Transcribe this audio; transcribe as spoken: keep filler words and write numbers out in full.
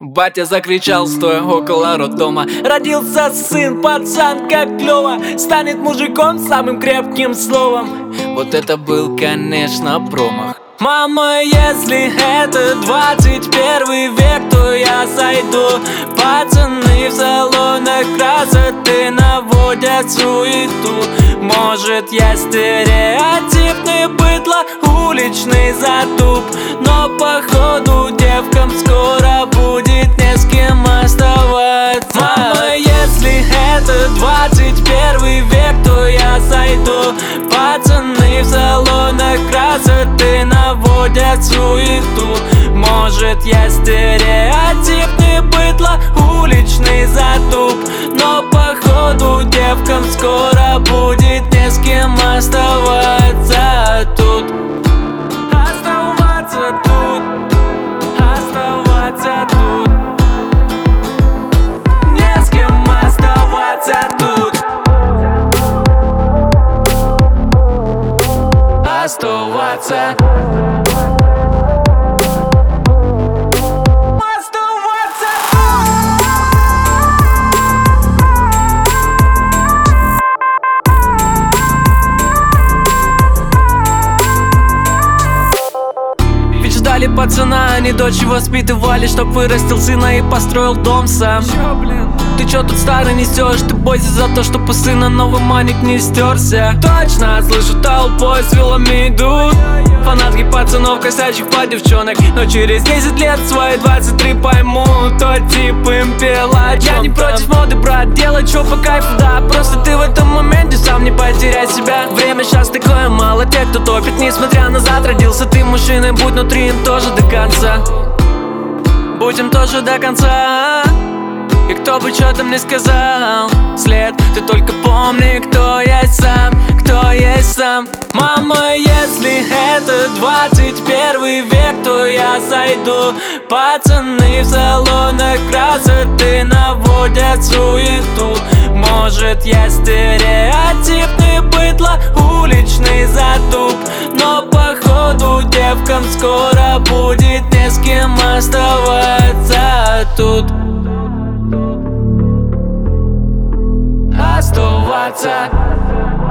Батя закричал, стоя около роддома: родился сын, пацан, как клёво, станет мужиком самым крепким словом. Вот это был, конечно, промах. Мама, если это двадцать первый век, то я сойду. Пацаны в салонах красоты наводят суету. Может, я стереотипный быдло, уличный затуп, но походу девкам скоро будет не с кем оставаться. Мама, если это двадцать первый век, то я сойду. Пацаны в салонах красоты наводят суету. Может, я стереотипный быдло, уличный затуп, но походу девкам скоро будет не с кем оставаться тут. Оставаться тут, оставаться тут, не с кем оставаться тут. Оставаться. Ждали пацана, они дочь воспитывали, чтоб вырастил сына и построил дом сам. Чё, блин? Ты чё тут старый несёшь? Ты бойся за то, чтоб у сына новый маник не стерся. Точно, слышу, толпой с вилами идут фанатки пацанов, косячих по девчонок. Но через десять лет свои двадцать три поймут, тот тип им пел о чём. Я не против моды, брат, делай чё по кайфу, да. Просто ты в этом моменте сам не потеряй себя. Время сейчас такое, мало тех, кто топит, несмотря на зад. Родился ты мужчиной, будь внутри им тоже до конца. Будь им тоже до конца. И кто бы чё там не сказал, след, ты только помни, кто есть сам, кто есть сам. Мама, если это двадцать первый век, то я сойду. Пацаны в салонах красоты наводят суету. Может, я стереотипный быдло, уличный затуп, но походу девкам скоро будет не с кем оставаться тут. Оставаться.